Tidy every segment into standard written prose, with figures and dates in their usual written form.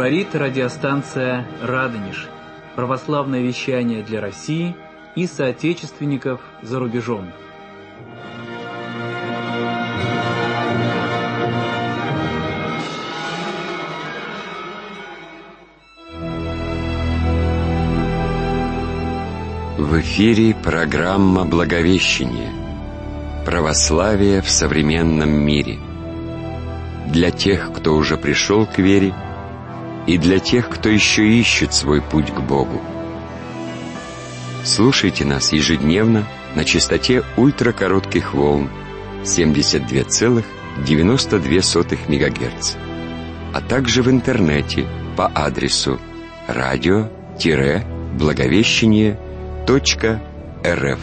Говорит радиостанция «Радонеж». Православное вещание для России и соотечественников за рубежом. В эфире программа «Благовещение. Православие в современном мире». Для тех, кто уже пришел к вере, и для тех, кто еще ищет свой путь к Богу. Слушайте нас ежедневно на частоте ультракоротких волн 72,92 МГц, а также в интернете по адресу radio-благовещение.рф.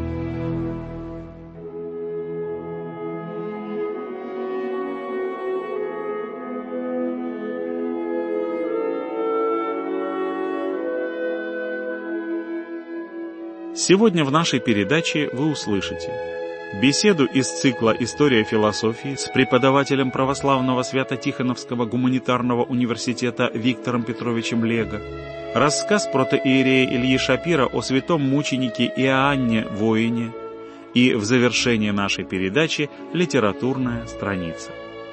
Сегодня в нашей передаче вы услышите беседу из цикла «История философии» с преподавателем православного Свято-Тихоновского гуманитарного университета Виктором Петровичем Лего, рассказ протоиерея Ильи Шапира о святом мученике Иоанне Воине и в завершении нашей передачи литературная страница.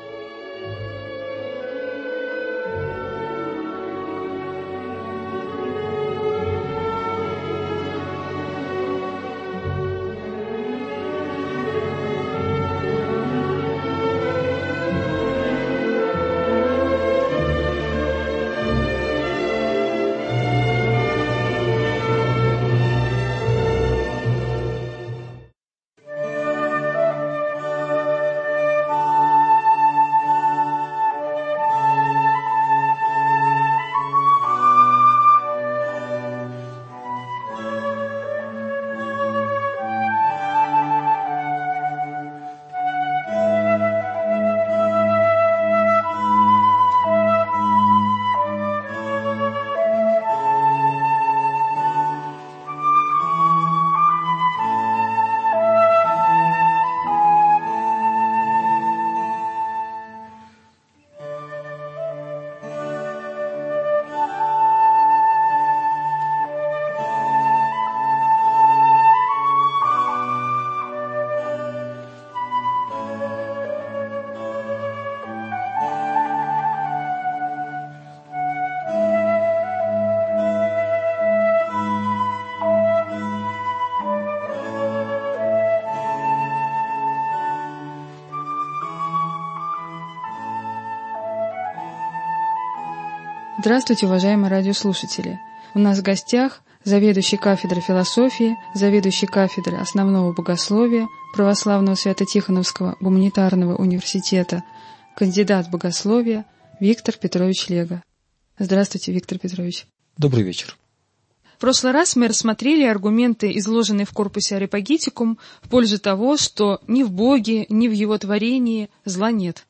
Здравствуйте, уважаемые радиослушатели! У нас в гостях заведующий кафедрой философии, заведующий кафедрой основного богословия Православного Свято-Тихоновского гуманитарного университета, кандидат богословия Виктор Петрович Лего. Здравствуйте, Виктор Петрович. Добрый вечер. В прошлый раз мы рассмотрели аргументы, изложенные в корпусе Ареопагитикум, в пользу того, что ни в Боге, ни в Его творении зла нет.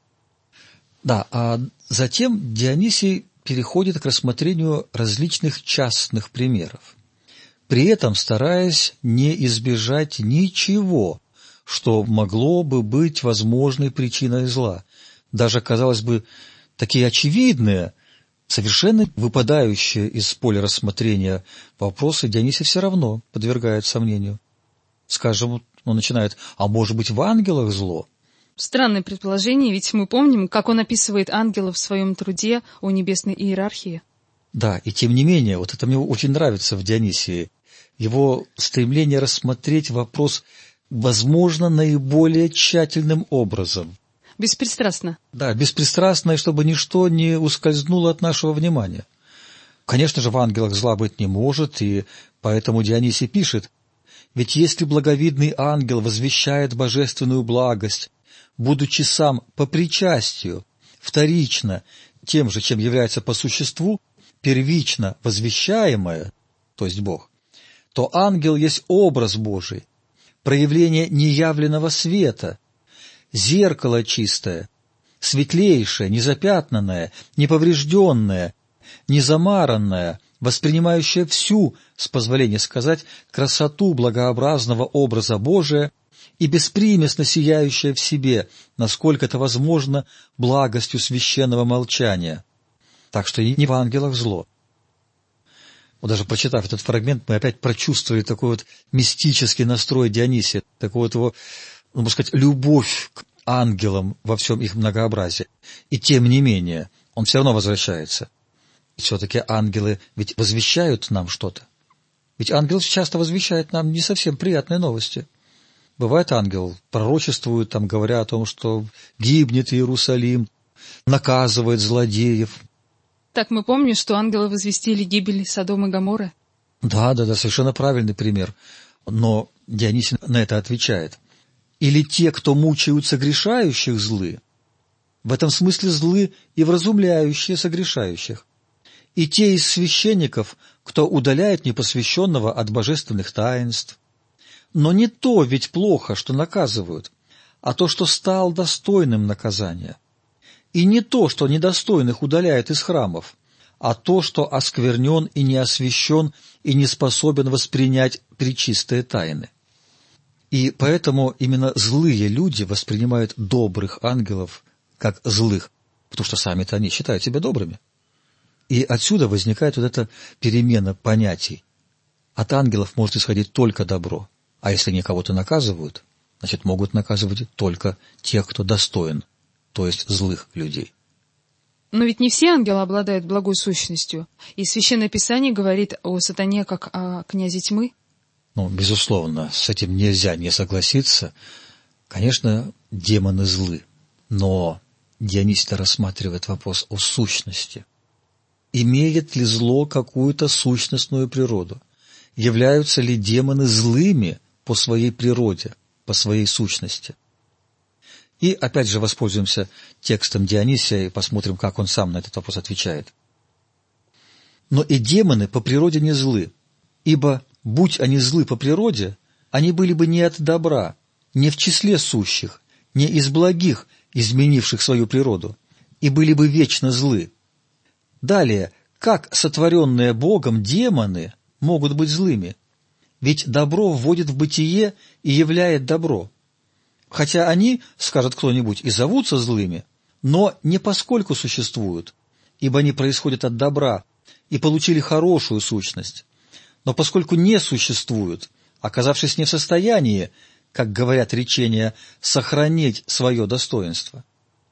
Да, а затем Дионисий переходит к рассмотрению различных частных примеров, при этом стараясь не избежать ничего, что могло бы быть возможной причиной зла. Даже, казалось бы, такие очевидные, совершенно выпадающие из поля рассмотрения вопросы Дионисий все равно подвергает сомнению. Скажем, он начинает: а может быть, в ангелах зло? Странное предположение, ведь мы помним, как он описывает ангелов в своем труде о небесной иерархии. Да, и тем не менее, вот это мне очень нравится в Дионисии. Его стремление рассмотреть вопрос, возможно, наиболее тщательным образом. Беспристрастно. Да, беспристрастно, и чтобы ничто не ускользнуло от нашего внимания. Конечно же, в ангелах зла быть не может, и поэтому Дионисий пишет: «Ведь если благовидный ангел возвещает божественную благость, будучи сам по причастию, вторично тем же, чем является по существу, первично возвещаемое, то есть Бог, то ангел есть образ Божий, проявление неявленного света, зеркало чистое, светлейшее, незапятнанное, неповрежденное, незамаранное, воспринимающее всю, с позволения сказать, красоту благообразного образа Божия и беспримесно сияющая в себе, насколько это возможно, благостью священного молчания. Так что и не в ангелах зло. Вот даже прочитав этот фрагмент, мы опять прочувствовали такой вот мистический настрой Дионисия, такую вот его, можно сказать, любовь к ангелам во всем их многообразии. И тем не менее, он все равно возвращается. Все-таки ангелы ведь возвещают нам что-то. Ведь ангел часто возвещает нам не совсем приятные новости. Бывает, ангел пророчествует, там, говоря о том, что гибнет Иерусалим, наказывает злодеев. Так мы помним, что ангелы возвестили гибель Содома и Гоморры. Да, совершенно правильный пример. Но Дионисий на это отвечает. Или те, кто мучают согрешающих, злы. В этом смысле злы и вразумляющие согрешающих. И те из священников, кто удаляет непосвященного от божественных таинств. Но не то ведь плохо, что наказывают, а то, что стал достойным наказания. И не то, что недостойных удаляет из храмов, а то, что осквернен и не освящен и не способен воспринять пречистые тайны. И поэтому именно злые люди воспринимают добрых ангелов как злых, потому что сами-то они считают себя добрыми. И отсюда возникает вот эта перемена понятий. От ангелов может исходить только добро, а если они кого-то наказывают, значит, могут наказывать только тех, кто достоин, то есть злых людей. Но ведь не все ангелы обладают благой сущностью, и Священное Писание говорит о сатане как о князе тьмы. Безусловно, с этим нельзя не согласиться. Конечно, демоны злы, но Дионисий рассматривает вопрос о сущности. Имеет ли зло какую-то сущностную природу? Являются ли демоны злыми по своей природе, по своей сущности? И опять же воспользуемся текстом Дионисия и посмотрим, как он сам на этот вопрос отвечает. «Но и демоны по природе не злы, ибо, будь они злы по природе, они были бы не от добра, не в числе сущих, не из благих, изменивших свою природу, и были бы вечно злы. Далее, как сотворенные Богом демоны могут быть злыми? Ведь добро вводит в бытие и являет добро. Хотя они, скажет кто-нибудь, и зовутся злыми, но не поскольку существуют, ибо они происходят от добра и получили хорошую сущность, но поскольку не существуют, оказавшись не в состоянии, как говорят речения, сохранить свое достоинство.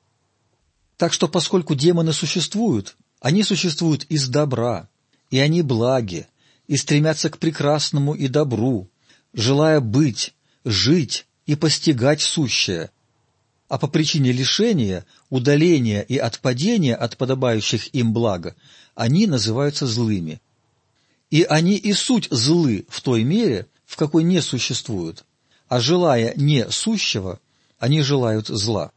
Так что поскольку демоны существуют, они существуют из добра, и они благи, и стремятся к прекрасному и добру, желая быть, жить и постигать сущее. А по причине лишения, удаления и отпадения от подобающих им блага, они называются злыми. И они и суть злы в той мере, в какой не существуют, а желая не сущего, они желают зла».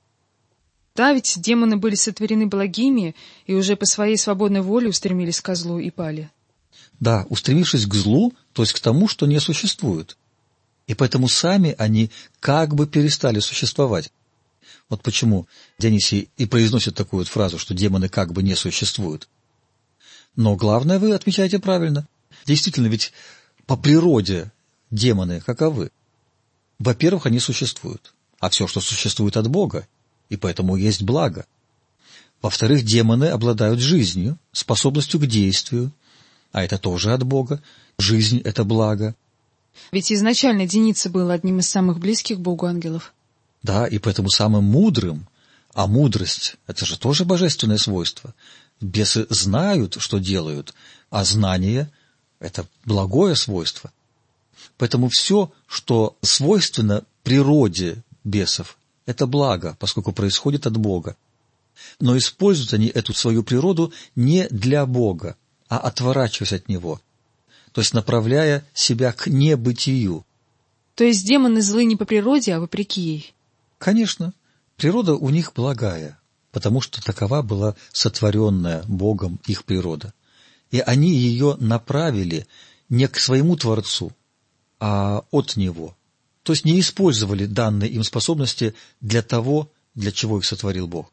Да, ведь демоны были сотворены благими и уже по своей свободной воле устремились ко злу и пали. Да, устремившись к злу, то есть к тому, что не существует. И поэтому сами они как бы перестали существовать. Вот почему Дионисий и произносит такую вот фразу, что демоны как бы не существуют. Но главное, вы отмечаете правильно. Действительно, ведь по природе демоны каковы? Во-первых, они существуют, а все, что существует от Бога, и поэтому есть благо. Во-вторых, демоны обладают жизнью, способностью к действию, а это тоже от Бога. Жизнь — это благо. Ведь изначально Деница был одним из самых близких Богу ангелов. Да, и поэтому самым мудрым, а мудрость — это же тоже божественное свойство. Бесы знают, что делают, а знание — это благое свойство. Поэтому все, что свойственно природе бесов, это благо, поскольку происходит от Бога. Но используют они эту свою природу не для Бога, а отворачиваясь от Него, то есть направляя себя к небытию. То есть демоны злы не по природе, а вопреки ей? Конечно, природа у них благая, потому что такова была сотворенная Богом их природа. И они ее направили не к своему Творцу, а от Него. То есть не использовали данные им способности для того, для чего их сотворил Бог.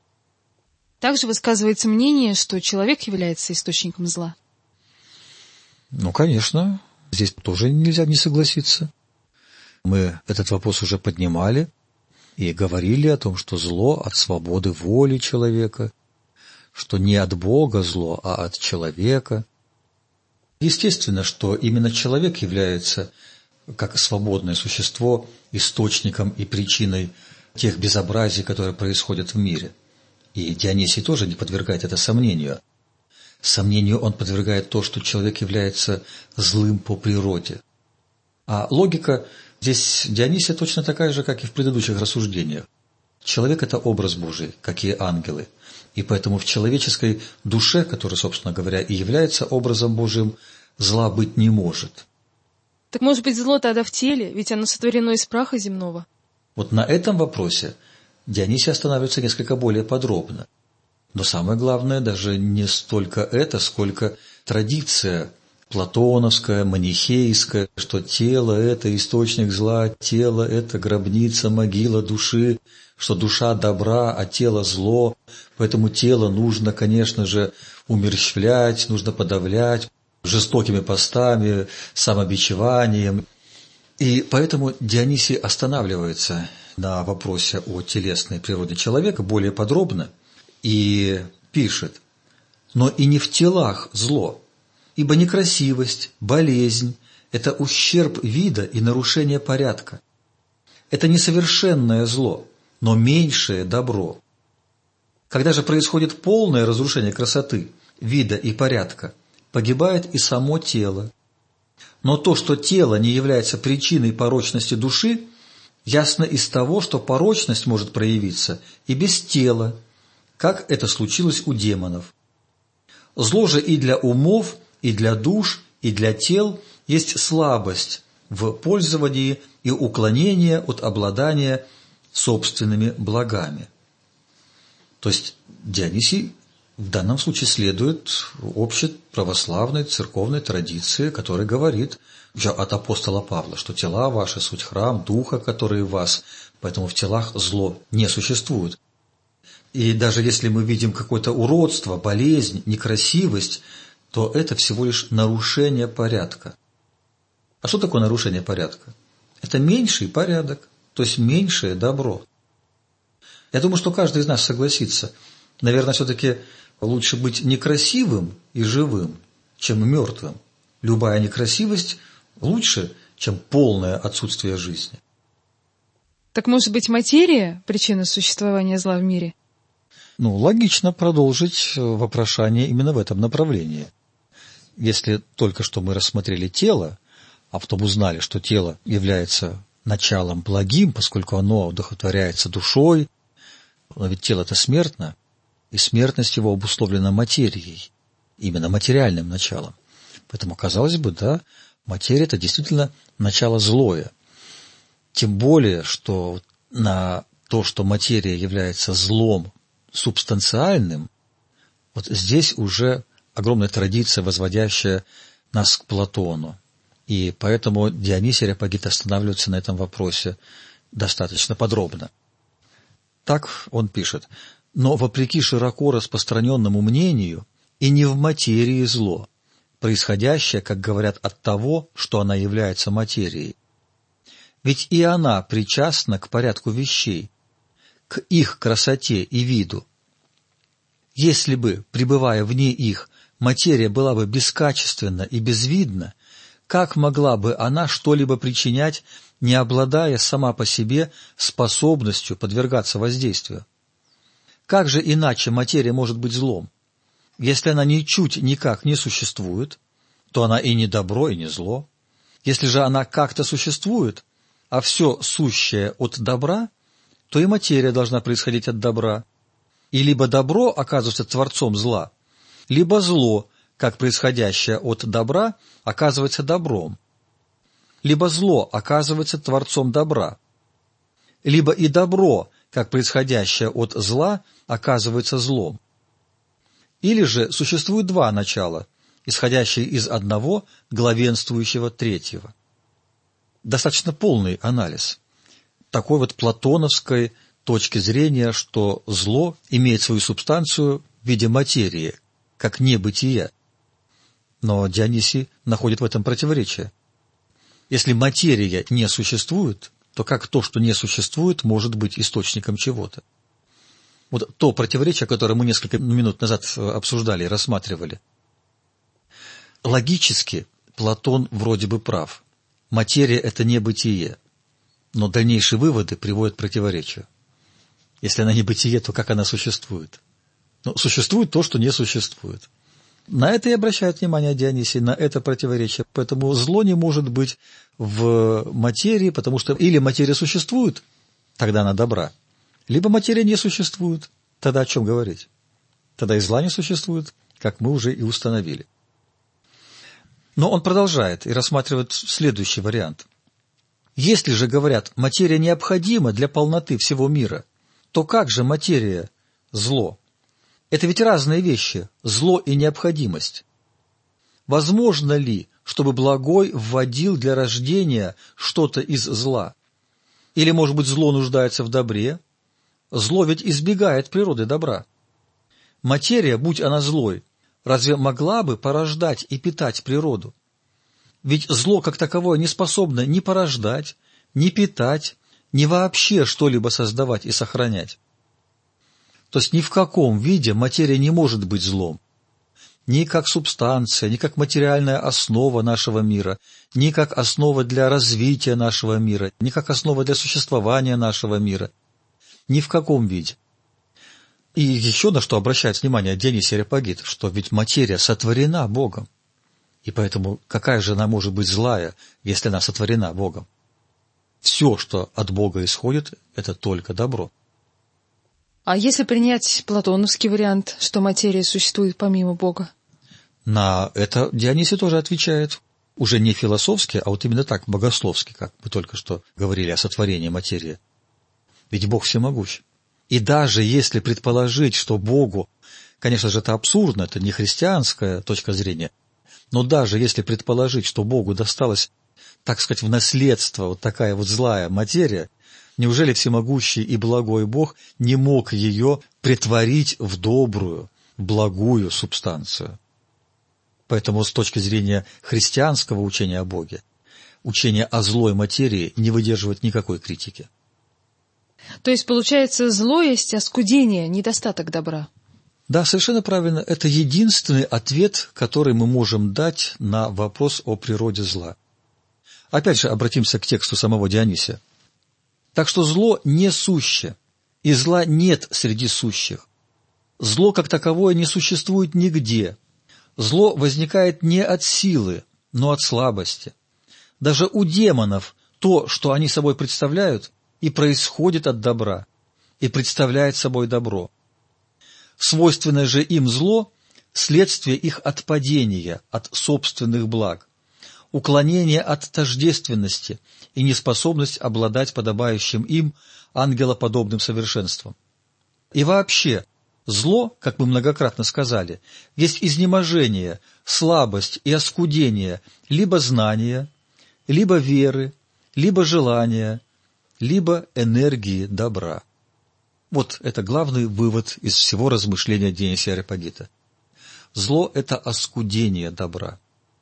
Также высказывается мнение, что человек является источником зла. Конечно, здесь тоже нельзя не согласиться. Мы этот вопрос уже поднимали и говорили о том, что зло от свободы воли человека, что не от Бога зло, а от человека. Естественно, что именно человек является, как свободное существо, источником и причиной тех безобразий, которые происходят в мире. И Дионисий тоже не подвергает это сомнению. Сомнению он подвергает то, что человек является злым по природе. А логика здесь Дионисия точно такая же, как и в предыдущих рассуждениях. Человек – это образ Божий, как и ангелы. И поэтому в человеческой душе, которая, собственно говоря, и является образом Божьим, зла быть не может. Так может быть зло тогда в теле, ведь оно сотворено из праха земного? Вот на этом вопросе Дионисий останавливается несколько более подробно. Но самое главное даже не столько это, сколько традиция платоновская, манихейская, что тело – это источник зла, тело – это гробница, могила души, что душа добра, а тело зло, поэтому тело нужно, конечно же, умерщвлять, нужно подавлять жестокими постами, самобичеванием. И поэтому Дионисий останавливается на вопросе о телесной природе человека более подробно и пишет: «Но и не в телах зло, ибо некрасивость, болезнь – это ущерб вида и нарушение порядка. Это несовершенное зло, но меньшее добро. Когда же происходит полное разрушение красоты, вида и порядка, погибает и само тело. Но то, что тело не является причиной порочности души, ясно из того, что порочность может проявиться и без тела, как это случилось у демонов. Зло же и для умов, и для душ, и для тел есть слабость в пользовании и уклонение от обладания собственными благами». То есть Дионисий в данном случае следует общей православной церковной традиции, которая говорит еще от апостола Павла, что тела ваши суть храм Духа, который в вас, поэтому в телах зло не существует. И даже если мы видим какое-то уродство, болезнь, некрасивость, то это всего лишь нарушение порядка. А что такое нарушение порядка? Это меньший порядок, то есть меньшее добро. Я думаю, что каждый из нас согласится. Наверное, все-таки лучше быть некрасивым и живым, чем мертвым. Любая некрасивость лучше, чем полное отсутствие жизни. Так может быть материя – причина существования зла в мире? Логично продолжить вопрошание именно в этом направлении. Если только что мы рассмотрели тело, а потом узнали, что тело является началом благим, поскольку оно удовлетворяется душой, но ведь тело-то смертно, и смертность его обусловлена материей, именно материальным началом. Поэтому, казалось бы, да, материя – это действительно начало злое. Тем более, что на то, что материя является злом субстанциальным, вот здесь уже огромная традиция, возводящая нас к Платону. И поэтому Дионисий Ареопагит останавливается на этом вопросе достаточно подробно. Так он пишет: «Но вопреки широко распространенному мнению, и не в материи зло, происходящее, как говорят, от того, что она является материей. Ведь и она причастна к порядку вещей, к их красоте и виду. Если бы, пребывая вне их, материя была бы бескачественна и безвидна, как могла бы она что-либо причинять, не обладая сама по себе способностью подвергаться воздействию? Как же иначе материя может быть злом? Если она ничуть никак не существует, то она и не добро, и не зло. Если же она как-то существует, а все сущее от добра, то и материя должна происходить от добра. И либо добро оказывается творцом зла, либо зло, как происходящее от добра, оказывается добром. Либо зло оказывается творцом добра, либо и добро, как происходящее от зла, оказывается злом. Или же существует два начала, исходящие из одного, главенствующего третьего. Достаточно полный анализ такой вот платоновской точки зрения, что зло имеет свою субстанцию в виде материи, как небытия. Но Дионисий находит в этом противоречие. Если материя не существует, то как то, что не существует, может быть источником чего-то? Вот то противоречие, которое мы несколько минут назад обсуждали и рассматривали. Логически Платон вроде бы прав. Материя – это не бытие. Но дальнейшие выводы приводят к противоречию. Если она не бытие, то как она существует? Ну, существует то, что не существует. На это и обращает внимание Дионисий, на это противоречие. Поэтому зло не может быть в материи, потому что или материя существует, тогда она добра, либо материя не существует, тогда о чем говорить? Тогда и зла не существует, как мы уже и установили. Но он продолжает и рассматривает следующий вариант. Если же, говорят, материя необходима для полноты всего мира, то как же материя – зло? Это ведь разные вещи – зло и необходимость. Возможно ли, чтобы благой вводил для рождения что-то из зла? Или, может быть, зло нуждается в добре? Зло ведь избегает природы добра. Материя, будь она злой, разве могла бы порождать и питать природу? Ведь зло как таковое не способно ни порождать, ни питать, ни вообще что-либо создавать и сохранять. То есть ни в каком виде материя не может быть злом. Ни как субстанция, ни как материальная основа нашего мира, ни как основа для развития нашего мира, ни как основа для существования нашего мира. Ни в каком виде. И еще на что обращает внимание Дионисий Ареопагит, что ведь материя сотворена Богом. И поэтому какая же она может быть злая, если она сотворена Богом? Все, что от Бога исходит, это только добро. А если принять платоновский вариант, что материя существует помимо Бога? На это Дионисий тоже отвечает. Уже не философски, а вот именно так, богословски, как мы только что говорили о сотворении материи. Ведь Бог всемогущ. И даже если предположить, что Богу, конечно же, это абсурдно, это не христианская точка зрения, но даже если предположить, что Богу досталась, так сказать, в наследство вот такая вот злая материя, неужели всемогущий и благой Бог не мог ее претворить в добрую, благую субстанцию? Поэтому с точки зрения христианского учения о Боге, учение о злой материи не выдерживает никакой критики. То есть, получается, зло есть оскудение, недостаток добра. Да, совершенно правильно. Это единственный ответ, который мы можем дать на вопрос о природе зла. Опять же, обратимся к тексту самого Дионисия. Так что зло не суще, и зла нет среди сущих. Зло как таковое не существует нигде. Зло возникает не от силы, но от слабости. Даже у демонов то, что они собой представляют, и происходит от добра, и представляет собой добро. Свойственное же им зло – следствие их отпадения от собственных благ, уклонение от тождественности и неспособность обладать подобающим им ангелоподобным совершенством. И вообще, зло, как мы многократно сказали, есть изнеможение, слабость и оскудение либо знания, либо веры, либо желания, либо энергии добра. Вот это главный вывод из всего размышления Дионисия Ареопагита. Зло – это оскудение добра.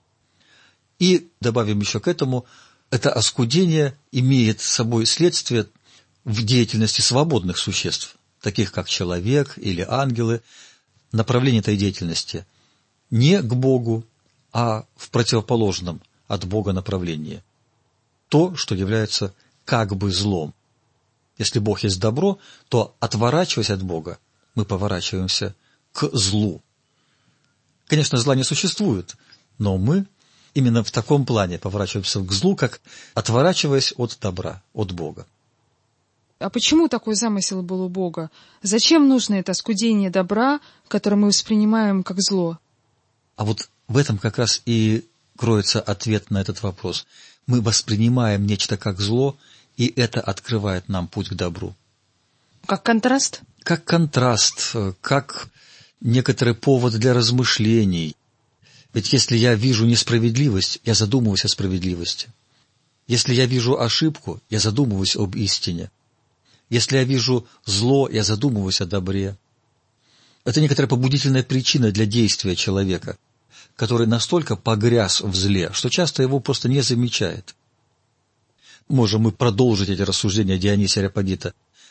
И, добавим еще к этому, это оскудение имеет с собой следствие в деятельности свободных существ, таких как человек или ангелы. Направление этой деятельности не к Богу, а в противоположном от Бога направлении. То, что является как бы злом. Если Бог есть добро, то, отворачиваясь от Бога, мы поворачиваемся к злу. Конечно, зла не существует, но мы именно в таком плане поворачиваемся к злу, как отворачиваясь от добра, от Бога. А почему такой замысел был у Бога? Зачем нужно это оскудение добра, которое мы воспринимаем как зло? А вот в этом как раз и кроется ответ на этот вопрос. Мы воспринимаем нечто как зло, и это открывает нам путь к добру. Как контраст? Как контраст, как некоторый повод для размышлений. Ведь если я вижу несправедливость, я задумываюсь о справедливости. Если я вижу ошибку, я задумываюсь об истине. Если я вижу зло, я задумываюсь о добре. Это некоторая побудительная причина для действия человека, который настолько погряз в зле, что часто его просто не замечает. Можем мы продолжить эти рассуждения Дионисия Ареопагита.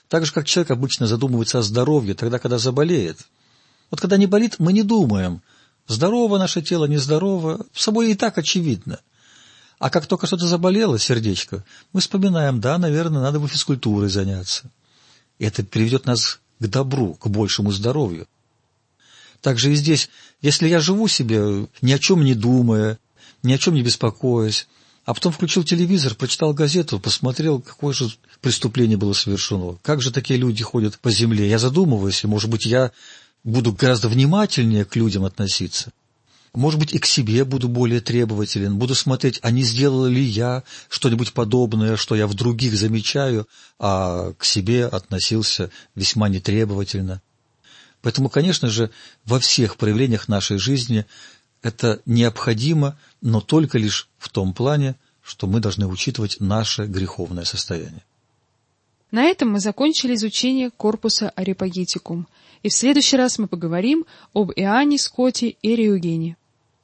Так же, как человек обычно задумывается о здоровье тогда, когда заболеет. Вот когда не болит, мы не думаем, здорово наше тело, нездорово, с собой и так очевидно. А как только что-то заболело, сердечко, мы вспоминаем, да, наверное, надо бы физкультурой заняться. И это приведет нас к добру, к большему здоровью. Также и здесь, если я живу себе, ни о чем не думая, ни о чем не беспокоясь, а потом включил телевизор, прочитал газету, посмотрел, какое же преступление было совершено, как же такие люди ходят по земле, я задумываюсь, и, может быть, я буду гораздо внимательнее к людям относиться. Может быть, и к себе буду более требователен, буду смотреть, а не сделал ли я что-нибудь подобное, что я в других замечаю, а к себе относился весьма нетребовательно. Поэтому, конечно же, во всех проявлениях нашей жизни это необходимо, но только лишь в том плане, что мы должны учитывать наше греховное состояние. На этом мы закончили изучение корпуса Areopagiticum, и в следующий раз мы поговорим об Иоанне Скотте Эриугене.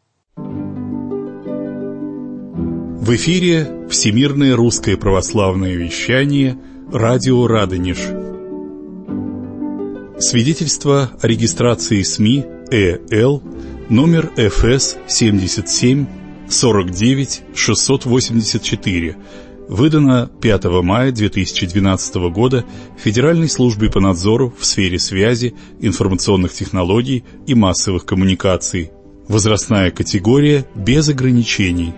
В эфире Всемирное русское православное вещание «Радио Радонеж». Свидетельство о регистрации СМИ ЭЛ номер ФС 77 49 684, выдано 5 мая 2012 года Федеральной службой по надзору в сфере связи, информационных технологий и массовых коммуникаций. Возрастная категория без ограничений.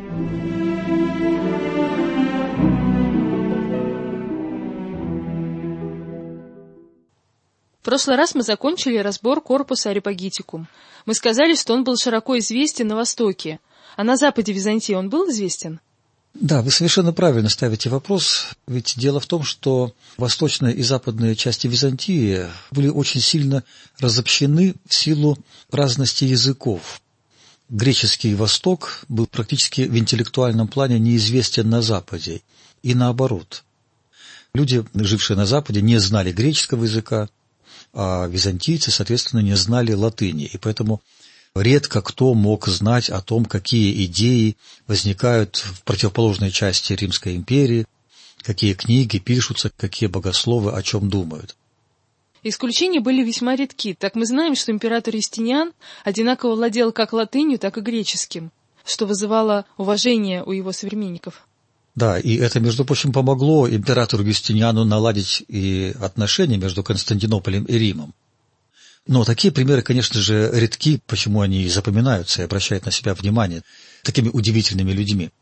В прошлый раз мы закончили разбор корпуса Areopagiticum. Мы сказали, что он был широко известен на Востоке. А на Западе Византии он был известен? Да, вы совершенно правильно ставите вопрос. Ведь дело в том, что восточная и западная части Византии были очень сильно разобщены в силу разности языков. Греческий Восток был практически в интеллектуальном плане неизвестен на Западе. И наоборот. Люди, жившие на Западе, не знали греческого языка, а византийцы, соответственно, не знали латыни. И поэтому редко кто мог знать о том, какие идеи возникают в противоположной части Римской империи, какие книги пишутся, какие богословы о чем думают. Исключения были весьма редки. Так мы знаем, что император Юстиниан одинаково владел как латынью, так и греческим, что вызывало уважение у его современников. Да, и это, между прочим, помогло императору Юстиниану наладить и отношения между Константинополем и Римом. Но такие примеры, конечно же, редки, почему они запоминаются и обращают на себя внимание такими удивительными людьми.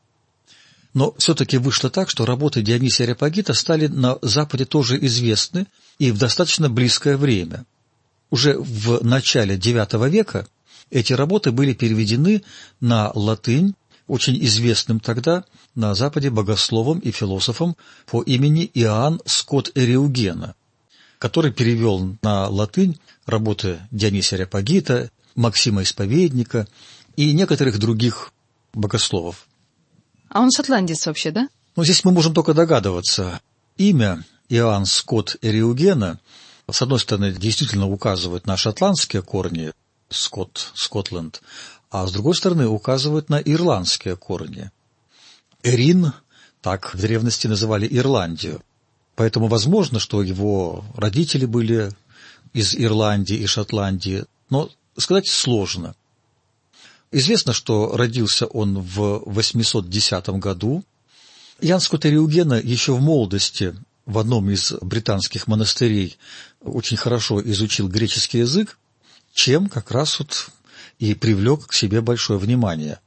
Но все-таки вышло так, что работы Дионисия Ареопагита стали на Западе тоже известны и в достаточно близкое время. Уже в начале IX века эти работы были переведены на латынь очень известным тогда на Западе богословом и философом по имени Иоанн Скотт Эриугена, который перевел на латынь работы Дионисия Ареопагита, Максима Исповедника и некоторых других богословов. А он шотландец вообще, да? Ну, здесь мы можем только догадываться. Имя Иоанн Скотт Эриугена, с одной стороны, действительно указывает на шотландские корни, Скотт, Скотланд, а с другой стороны указывает на ирландские корни. Эрин, так в древности называли Ирландию. Поэтому возможно, что его родители были из Ирландии и Шотландии, но сказать сложно. Известно, что родился он в 810 году. Иоанн Скотт Эриугена еще в молодости в одном из британских монастырей очень хорошо изучил греческий язык, чем как раз вот и привлек к себе большое внимание.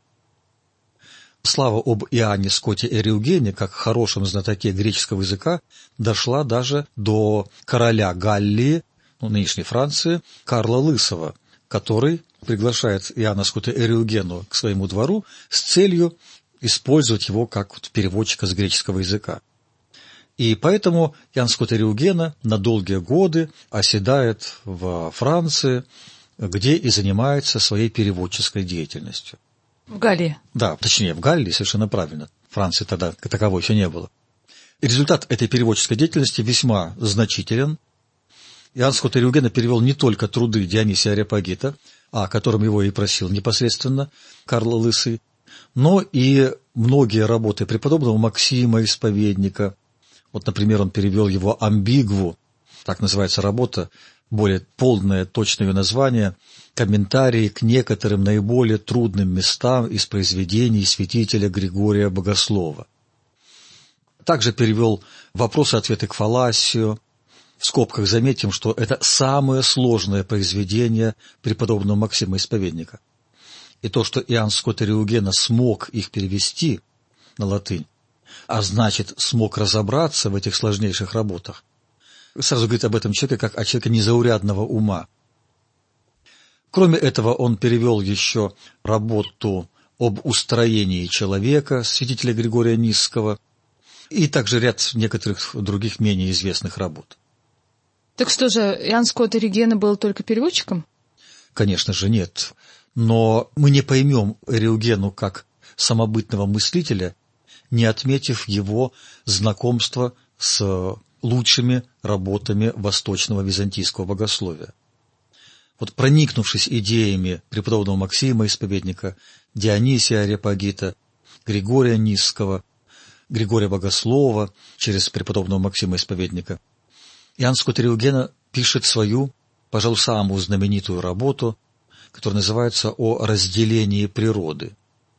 Слава об Иоанне Скотте Эриугене, как хорошем знатоке греческого языка, дошла даже до короля Галлии, нынешней Франции, Карла Лысого, который приглашает Иоанна Скотта Эриугену к своему двору с целью использовать его как переводчика с греческого языка. И поэтому Иоанн Скотт Эриугена на долгие годы оседает во Франции, где и занимается своей переводческой деятельностью. В Галлии? Да, точнее, в Галлии, совершенно правильно. Франции тогда таковой еще не было. И результат этой переводческой деятельности весьма значителен. Иоанн Скотт Эриугена перевел не только труды Дионисия Ареопагита, о котором его и просил непосредственно Карл Лысый, но и многие работы преподобного Максима Исповедника. Вот, например, он перевел его «Амбигву», Так называется работа, более полное, точное ее название, комментарии к некоторым наиболее трудным местам из произведений святителя Григория Богослова. Также перевел «Вопросы-ответы к Фаласию». В скобках заметим, что это самое сложное произведение преподобного Максима Исповедника. И то, что Иоанн Скотта-Риугена смог их перевести на латынь, а значит, смог разобраться в этих сложнейших работах, сразу говорит об этом человеке как о человеке незаурядного ума. Кроме этого, он перевел еще работу об устроении человека святителя Григория Нисского и также ряд некоторых других менее известных работ. Так что же, Иоанн Скотт-Эригена был только переводчиком? Конечно же, нет. Но мы не поймем Эриугену как самобытного мыслителя, не отметив его знакомство с лучшими работами восточного византийского богословия. Вот проникнувшись идеями преподобного Максима Исповедника, Дионисия Ареопагита, Григория Нисского, Григория Богослова через преподобного Максима Исповедника, Иоанн Скотт-Риугена пишет свою, пожалуй, самую знаменитую работу, которая называется «О разделении природы».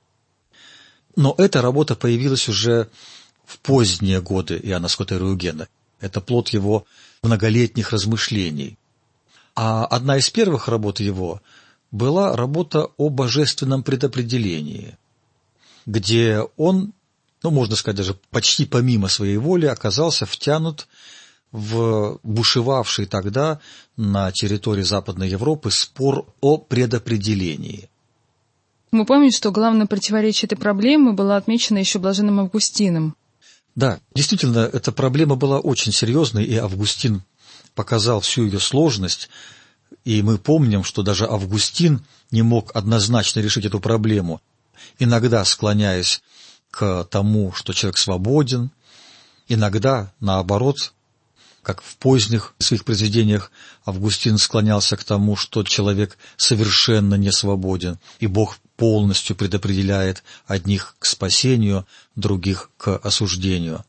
Но эта работа появилась уже в поздние годы Иоанна Скотта-Риугена. Это плод его многолетних размышлений. А одна из первых работ его была работа о божественном предопределении, где он, можно сказать, даже почти помимо своей воли оказался втянут в бушевавший тогда на территории Западной Европы спор о предопределении. Мы помним, что главное противоречие этой проблемы было отмечено еще блаженным Августином. Да, действительно, эта проблема была очень серьезной, и Августин показал всю ее сложность, и мы помним, что даже Августин не мог однозначно решить эту проблему, иногда склоняясь к тому, что человек свободен, иногда, наоборот, как в поздних своих произведениях Августин склонялся к тому, что человек совершенно не свободен, и Бог полностью предопределяет одних к спасению, других к осуждению.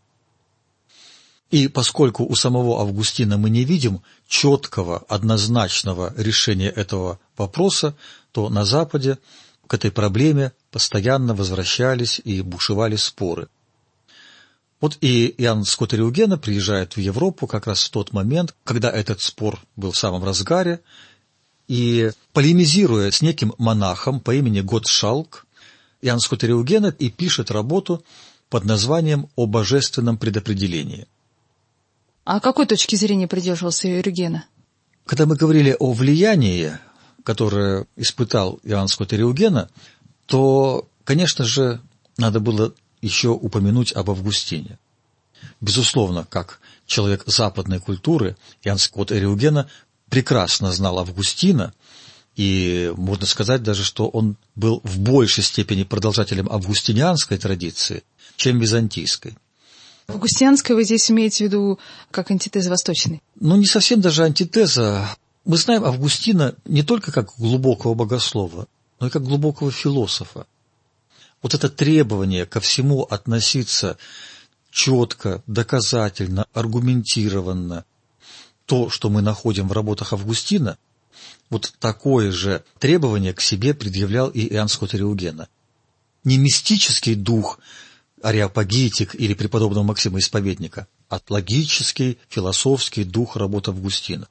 И поскольку у самого Августина мы не видим четкого, однозначного решения этого вопроса, то на Западе к этой проблеме постоянно возвращались и бушевали споры. Вот и Иоанн Скотт-Риугена приезжает в Европу как раз в тот момент, когда этот спор был в самом разгаре, и, полемизируя с неким монахом по имени Готшалк, Иоанн Скотт-Риугена и пишет работу под названием «О божественном предопределении». А какой точки зрения придерживался Эригена? Когда мы говорили о влиянии, которое испытал Иоанн Скотт-Риугена, то, конечно же, надо было еще упомянуть об Августине. Безусловно, как человек западной культуры, Иоанн Скотт-Риугена прекрасно знал Августина, и можно сказать даже, что он был в большей степени продолжателем августинианской традиции, чем византийской. Августианская вы здесь имеете в виду как антитеза восточной? Не совсем даже антитеза. Мы знаем Августина не только как глубокого богослова, но и как глубокого философа. Вот это требование ко всему относиться четко, доказательно, аргументированно, то, что мы находим в работах Августина, вот такое же требование к себе предъявлял и Иоанн Скотт-Риугена. Не мистический дух ареопагитик или преподобного Максима Исповедника, а логический, философский дух работы Августина.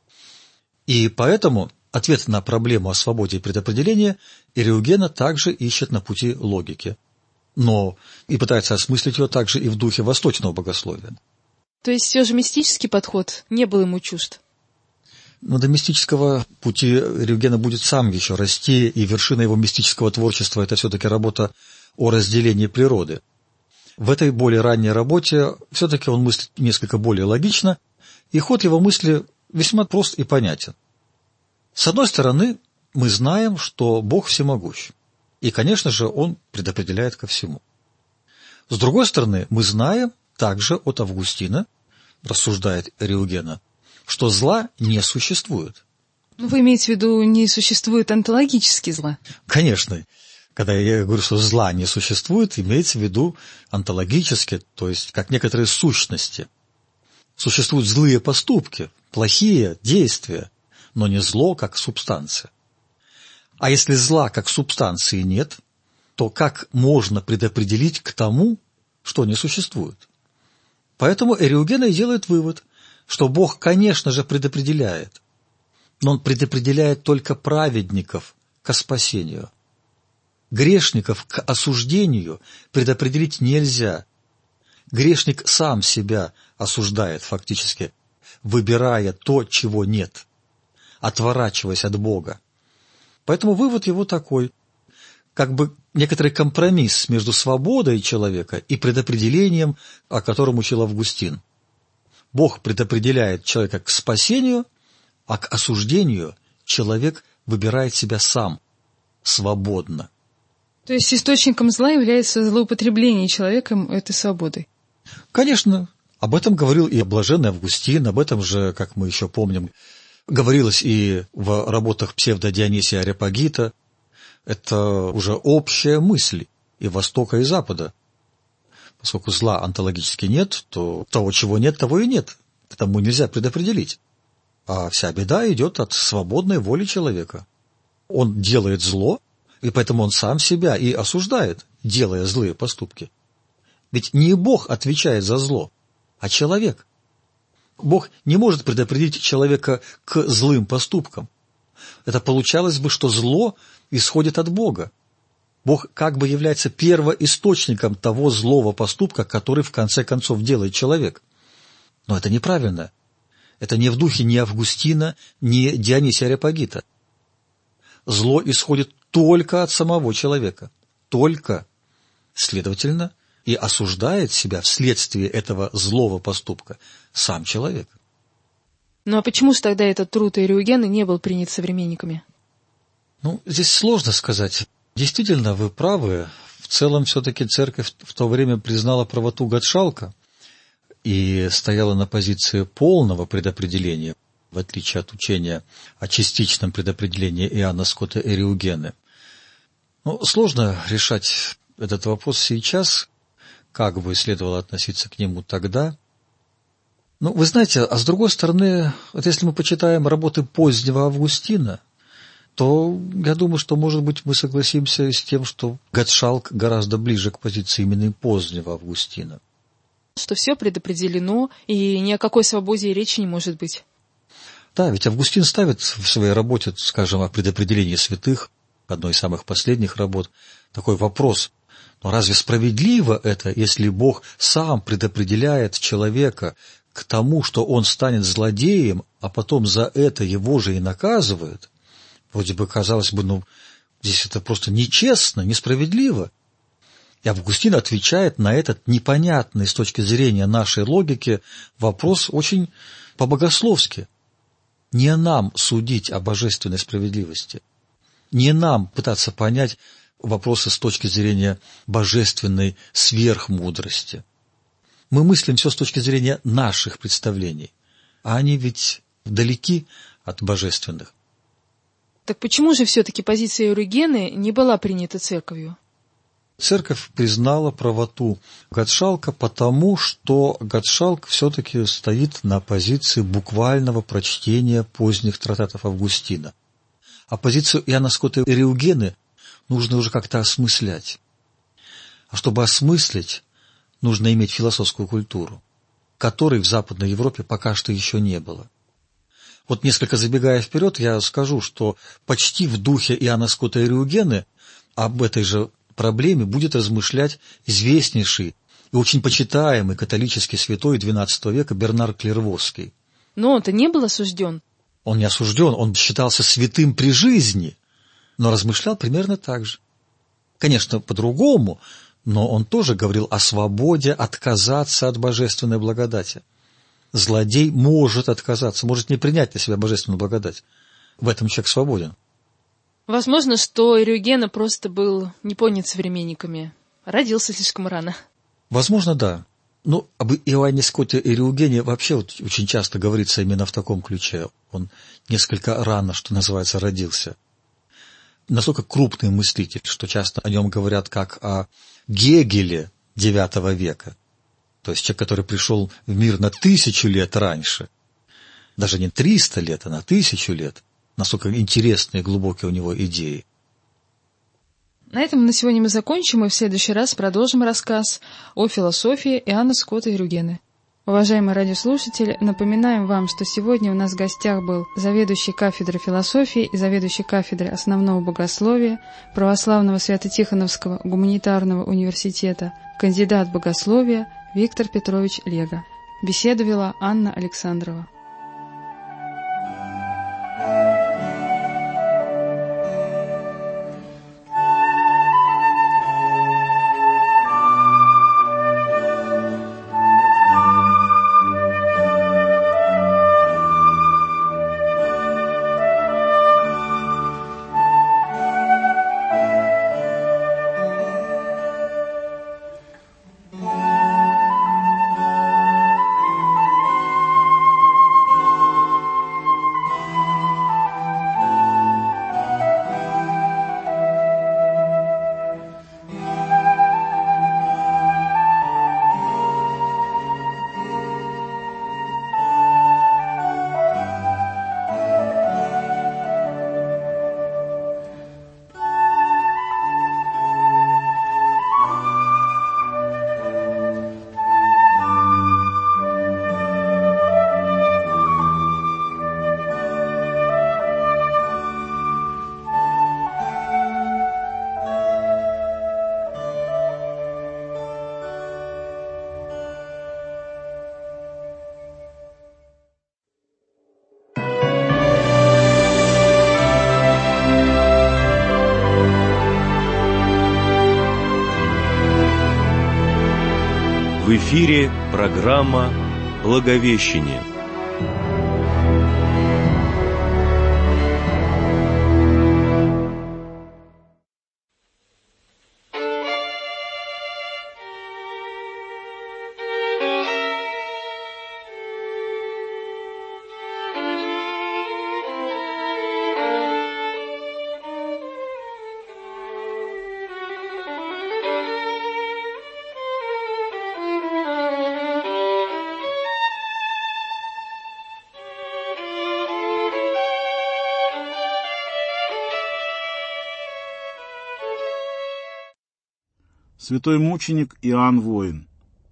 И поэтому ответ на проблему о свободе предопределения Риугена также ищет на пути логики, но и пытается осмыслить ее также и в духе восточного богословия. То есть все же мистический подход не был ему чужд? До мистического пути Риугена будет сам еще расти, и вершина его мистического творчества – это все-таки работа о разделении природы. В этой более ранней работе все-таки он мыслит несколько более логично, и ход его мысли весьма прост и понятен. С одной стороны, мы знаем, что Бог всемогущ, и, конечно же, Он предопределяет ко всему. С другой стороны, мы знаем также от Августина, рассуждает Риугена, что зла не существует. Вы имеете в виду, не существует онтологически зла? Конечно. Когда я говорю, что зла не существует, имеется в виду онтологически, то есть как некоторые сущности. Существуют злые поступки, плохие действия, но не зло как субстанция. А если зла как субстанции нет, то как можно предопределить к тому, что не существует? Поэтому Эриогены делает вывод, что Бог, конечно же, предопределяет, но Он предопределяет только праведников ко спасению. Грешников к осуждению предопределить нельзя. Грешник сам себя осуждает фактически, выбирая то, чего нет, отворачиваясь от Бога. Поэтому вывод его такой, как бы некоторый компромисс между свободой человека и предопределением, о котором учил Августин. Бог предопределяет человека к спасению, а к осуждению человек выбирает себя сам, свободно. То есть источником зла является злоупотребление человеком этой свободой? Конечно, об этом говорил и блаженный Августин, об этом же, как мы еще помним, говорилось и в работах псевдо-Дионисия Ареопагита. Это уже общая мысль и Востока, и Запада. Поскольку зла онтологически нет, то того, чего нет, того и нет. Потому нельзя предопределить. А вся беда идет от свободной воли человека. Он делает зло, и поэтому он сам себя и осуждает, делая злые поступки. Ведь не Бог отвечает за зло, а человек. Бог не может предопределить человека к злым поступкам. Это получалось бы, что зло исходит от Бога. Бог как бы является первоисточником того злого поступка, который в конце концов делает человек. Но это неправильно. Это не в духе ни Августина, ни Дионисия Ареопагита. Зло исходит только от самого человека. Только. Следовательно, и осуждает себя вследствие этого злого поступка сам человек. Ну а почему же тогда этот труд Эриогена не был принят современниками? Здесь сложно сказать. Действительно, вы правы. В целом, все-таки церковь в то время признала правоту Готшалка и стояла на позиции полного предопределения, в отличие от учения о частичном предопределении Иоанна Скотта Эриогены. Сложно решать этот вопрос сейчас, как бы следовало относиться к нему тогда. Вы знаете, а с другой стороны, вот если мы почитаем работы позднего Августина, то я думаю, что, может быть, мы согласимся с тем, что Готшалк гораздо ближе к позиции именно позднего Августина. Что все предопределено, и ни о какой свободе и речи не может быть. Да, ведь Августин ставит в своей работе, скажем, о предопределении святых, одной из самых последних работ, такой вопрос. Но разве справедливо это, если Бог сам предопределяет человека к тому, что он станет злодеем, а потом за это его же и наказывает? Вроде бы, казалось бы, здесь это просто нечестно, несправедливо. И Августин отвечает на этот непонятный с точки зрения нашей логики вопрос очень по-богословски. Не нам судить о божественной справедливости, не нам пытаться понять вопросы с точки зрения божественной сверхмудрости. Мы мыслим все с точки зрения наших представлений, а они ведь далеки от божественных. Так почему же все-таки позиция Эриогены не была принята церковью? Церковь признала правоту Готшалка, потому что Готшалк все-таки стоит на позиции буквального прочтения поздних трактатов Августина. А позицию Иоанна Скотта Эриогены нужно уже как-то осмыслять. А чтобы осмыслить, нужно иметь философскую культуру, которой в Западной Европе пока что еще не было. Вот несколько забегая вперед, я скажу, что почти в духе Иоанна Скотта Эриогены об этой же проблеме будет размышлять известнейший и очень почитаемый католический святой XII века Бернар Клервосский. Но он-то не был осужден. Он не осужден, он считался святым при жизни, но размышлял примерно так же. Конечно, по-другому, но он тоже говорил о свободе отказаться от божественной благодати. Злодей может отказаться, может не принять на себя божественную благодать. В этом человек свободен. Возможно, что Эриогена просто был не понят современниками. Родился слишком рано. Возможно, да. Но об Иоанне Скотте Эриогене вообще очень часто говорится именно в таком ключе. Он несколько рано, что называется, родился. Настолько крупный мыслитель, что часто о нем говорят как о Гегеле IX века. То есть человек, который пришел в мир на 1000 лет раньше, даже не 300 лет, а на 1000 лет, насколько интересные и глубокие у него идеи. На этом на сегодня мы закончим, и в следующий раз продолжим рассказ о философии Иоанна Скотта Эрюгена. Уважаемые радиослушатели, напоминаем вам, что сегодня у нас в гостях был заведующий кафедрой философии и заведующий кафедрой основного богословия Православного Свято-Тихоновского гуманитарного университета, кандидат богословия Виктор Петрович Лего. Беседу вела Анна Александрова. В эфире программа «Благовещение». Святой мученик Иоанн Воин.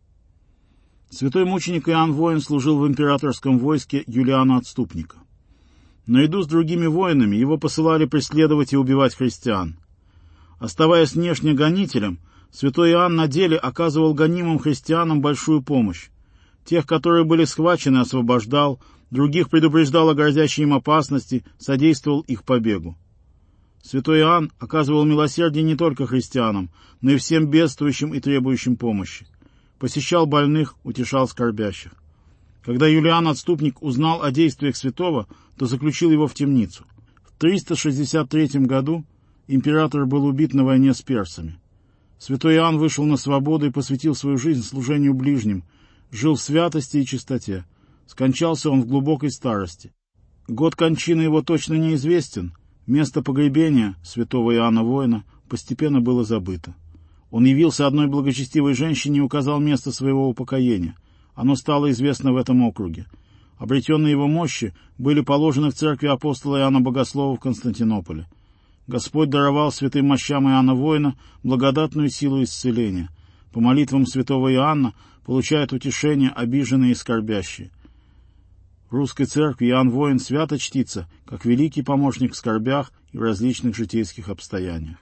Святой мученик Иоанн Воин служил в императорском войске Юлиана Отступника. Наряду с другими воинами его посылали преследовать и убивать христиан. Оставаясь внешне гонителем, святой Иоанн на деле оказывал гонимым христианам большую помощь. Тех, которые были схвачены, освобождал, других предупреждал о грозящей им опасности, содействовал их побегу. Святой Иоанн оказывал милосердие не только христианам, но и всем бедствующим и требующим помощи. Посещал больных, утешал скорбящих. Когда Юлиан Отступник узнал о действиях святого, то заключил его в темницу. В 363 году император был убит на войне с персами. Святой Иоанн вышел на свободу и посвятил свою жизнь служению ближним, жил в святости и чистоте. Скончался он в глубокой старости. Год кончины его точно неизвестен. Место погребения святого Иоанна Воина постепенно было забыто. Он явился одной благочестивой женщине и указал место своего упокоения. Оно стало известно в этом округе. Обретенные его мощи были положены в церкви апостола Иоанна Богослова в Константинополе. Господь даровал святым мощам Иоанна Воина благодатную силу исцеления. По молитвам святого Иоанна получают утешение обиженные и скорбящие. В русской церкви Иоанн Воин свято чтится, как великий помощник в скорбях и в различных житейских обстояниях.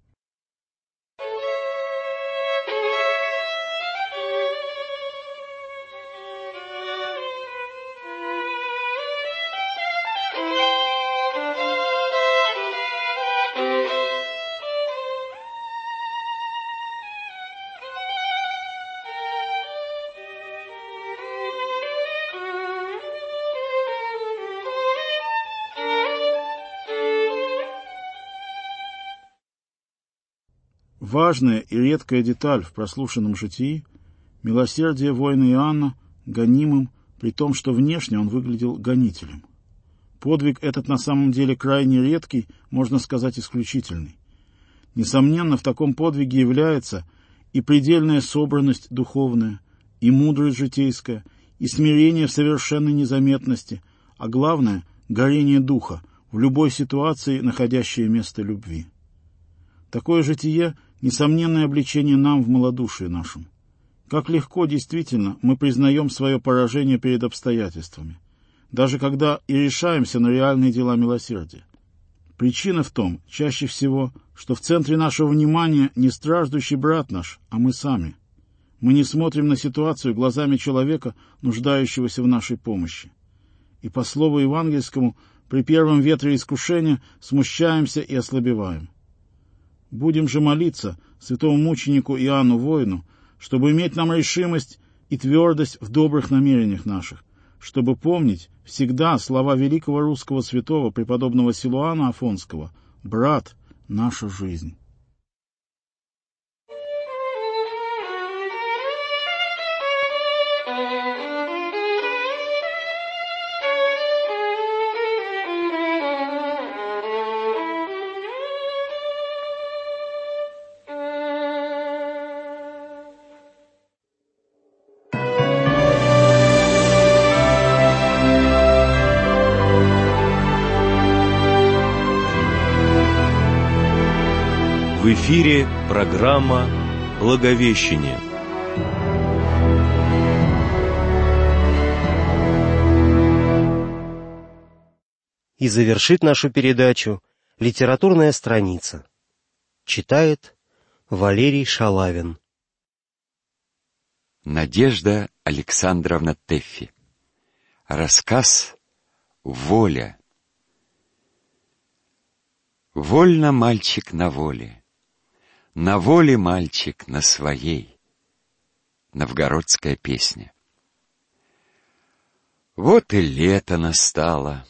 Важная и редкая деталь в прослушанном житии — милосердие воина Иоанна гонимым, при том, что внешне он выглядел гонителем. Подвиг этот на самом деле крайне редкий, можно сказать, исключительный. Несомненно, в таком подвиге является и предельная собранность духовная, и мудрость житейская, и смирение в совершенной незаметности, а главное — горение духа в любой ситуации, находящее место любви. Такое житие — несомненное обличение нам в малодушии нашем. Как легко, действительно, мы признаем свое поражение перед обстоятельствами, даже когда и решаемся на реальные дела милосердия. Причина в том, чаще всего, что в центре нашего внимания не страждущий брат наш, а мы сами. Мы не смотрим на ситуацию глазами человека, нуждающегося в нашей помощи. И по слову евангельскому, при первом ветре искушения смущаемся и ослабеваем. Будем же молиться святому мученику Иоанну Воину, чтобы иметь нам решимость и твердость в добрых намерениях наших, чтобы помнить всегда слова великого русского святого преподобного Силуана Афонского: «Брат, наша жизнь». В эфире программа «Благовещение». И завершит нашу передачу литературная страница. Читает Валерий Шалавин. Надежда Александровна Тэффи. Рассказ «Воля». Вольно мальчик на воле, на воле мальчик на своей. Новгородская песня. Вот и лето настало,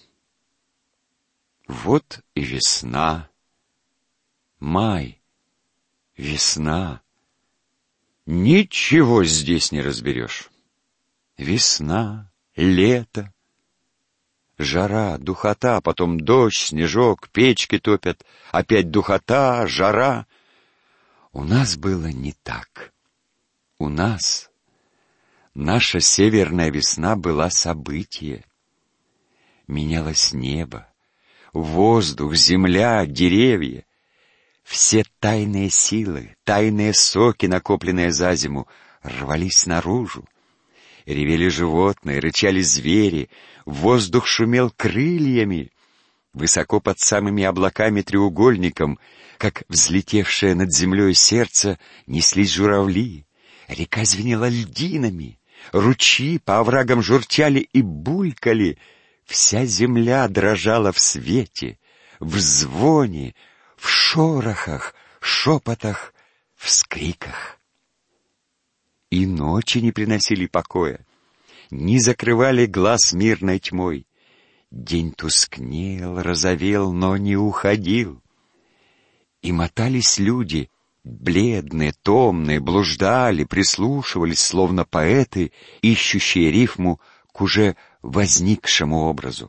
вот и весна, май, весна. Ничего здесь не разберешь. Весна, лето, жара, духота, потом дождь, снежок, печки топят, опять духота, жара. У нас было не так. У нас наша северная весна была событие. Менялось небо, воздух, земля, деревья. Все тайные силы, тайные соки, накопленные за зиму, рвались наружу. Ревели животные, рычали звери, воздух шумел крыльями. Высоко под самыми облаками треугольником, как взлетевшее над землей сердце, неслись журавли. Река звенела льдинами, ручьи по оврагам журчали и булькали. Вся земля дрожала в свете, в звоне, в шорохах, шепотах, вскриках. И ночи не приносили покоя, не закрывали глаз мирной тьмой. День тускнел, розовел, но не уходил. И мотались люди, бледные, томные, блуждали, прислушивались, словно поэты, ищущие рифму к уже возникшему образу.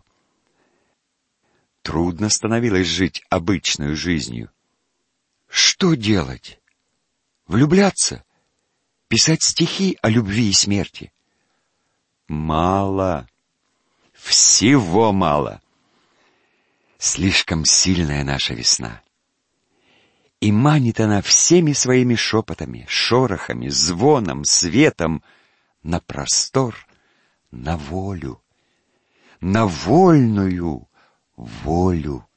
Трудно становилось жить обычной жизнью. Что делать? Влюбляться? Писать стихи о любви и смерти? Мало. Всего мало. Слишком сильная наша весна. И манит она всеми своими шепотами, шорохами, звоном, светом на простор, на волю, на вольную волю.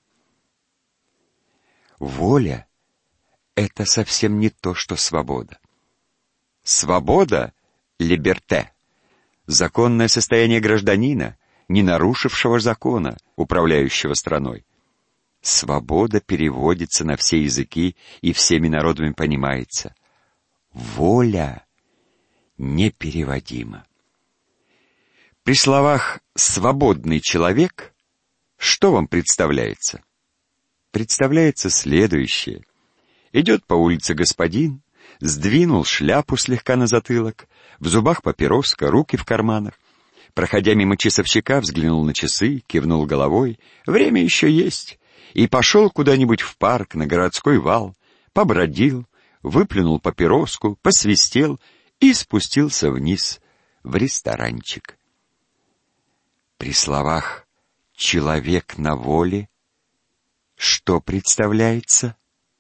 Воля — это совсем не то, что свобода. Свобода — либерте, законное состояние гражданина, не нарушившего закона, управляющего страной. Свобода переводится на все языки и всеми народами понимается. Воля непереводима. При словах «свободный человек» что вам представляется? Представляется следующее. Идет по улице господин, сдвинул шляпу слегка на затылок, в зубах папироска, руки в карманах. Проходя мимо часовщика, взглянул на часы, кивнул головой. Время еще есть. И пошел куда-нибудь в парк, на городской вал, побродил, выплюнул папироску, посвистел и спустился вниз в ресторанчик. При словах «человек на воле» что представляется?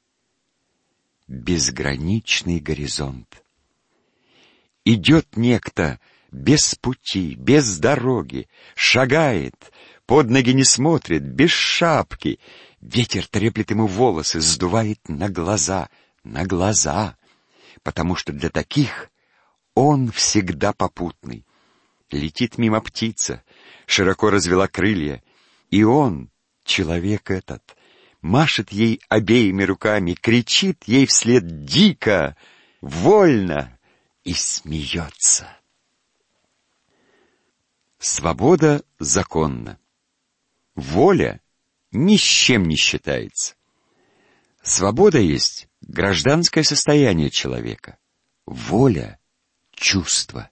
Безграничный горизонт. Идет некто без пути, без дороги, шагает, под ноги не смотрит, без шапки. Ветер треплет ему волосы, сдувает на глаза, потому что для таких он всегда попутный. Летит мимо птица, широко развела крылья, и он, человек этот, машет ей обеими руками, кричит ей вслед дико, вольно и смеется. Свобода законна. Воля ни с чем не считается. Свобода есть гражданское состояние человека. Воля — чувство.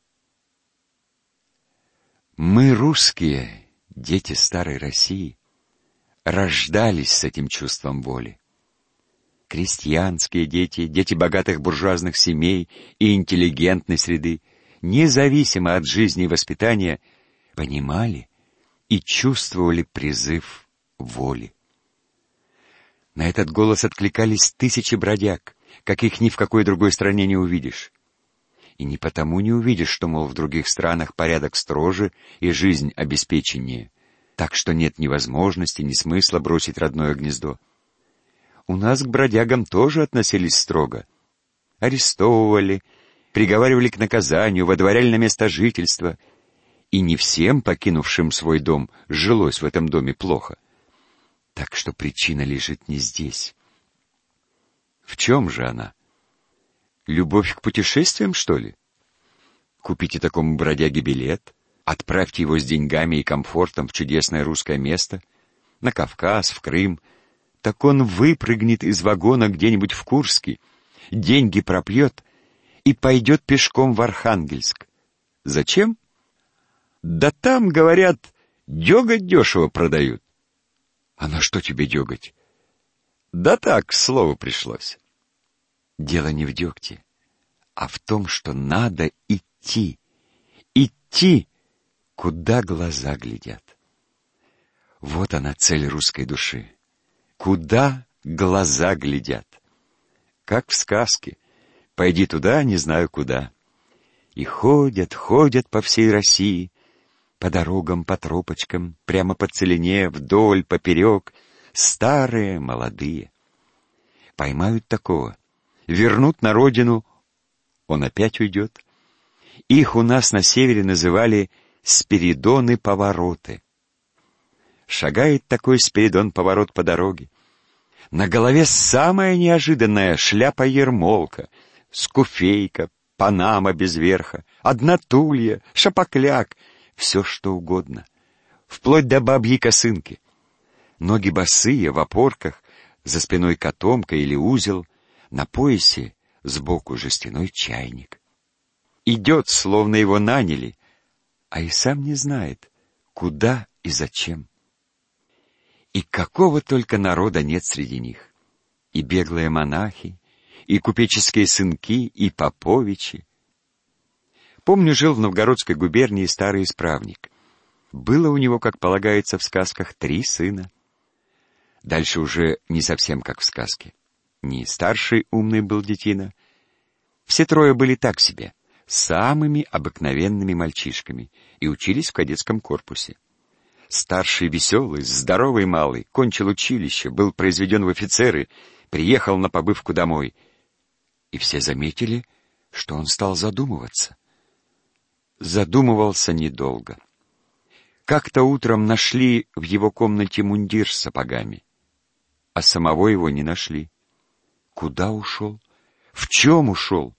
Мы, русские, дети старой России, рождались с этим чувством воли. Крестьянские дети, дети богатых буржуазных семей и интеллигентной среды, независимо от жизни и воспитания, понимали и чувствовали призыв воли. На этот голос откликались тысячи бродяг, каких ни в какой другой стране не увидишь. И не потому не увидишь, что, мол, в других странах порядок строже и жизнь обеспеченнее, так что нет ни возможности, ни смысла бросить родное гнездо. У нас к бродягам тоже относились строго. Арестовывали, приговаривали к наказанию, выдворяли на место жительства. И не всем, покинувшим свой дом, жилось в этом доме плохо. Так что причина лежит не здесь. В чем же она? Любовь к путешествиям, что ли? Купите такому бродяге билет, отправьте его с деньгами и комфортом в чудесное русское место, на Кавказ, в Крым. Так он выпрыгнет из вагона где-нибудь в Курске, деньги пропьет и пойдет пешком в Архангельск. Зачем? Да там, говорят, деготь дешево продают. А на что тебе деготь? Да так, к слову пришлось. Дело не в дегте, а в том, что надо идти. Идти, куда глаза глядят. Вот она, цель русской души. Куда глаза глядят. Как в сказке. Пойди туда, не знаю куда. И ходят, ходят по всей России, по дорогам, по тропочкам, прямо по целине, вдоль, поперек, старые, молодые. Поймают такого, вернут на родину, он опять уйдет. Их у нас на севере называли Спиридоны-повороты. Шагает такой Спиридон-поворот по дороге. На голове самая неожиданная шляпа-ермолка, скуфейка, панама без верха, однотулья, шапокляк, все что угодно, вплоть до бабьей косынки. Ноги босые, в опорках, за спиной котомка или узел, на поясе сбоку жестяной чайник. Идет, словно его наняли, а и сам не знает, куда и зачем. И какого только народа нет среди них. И беглые монахи, и купеческие сынки, и поповичи. Помню, жил в Новгородской губернии старый исправник. Было у него, как полагается в сказках, 3 сына. Дальше уже не совсем как в сказке. Не старший умный был детина. Все 3 были так себе, самыми обыкновенными мальчишками, и учились в кадетском корпусе. Старший веселый, здоровый малый, кончил училище, был произведен в офицеры, приехал на побывку домой. И все заметили, что он стал задумываться. Задумывался недолго. Как-то утром нашли в его комнате мундир с сапогами, а самого его не нашли. Куда ушел? В чем ушел?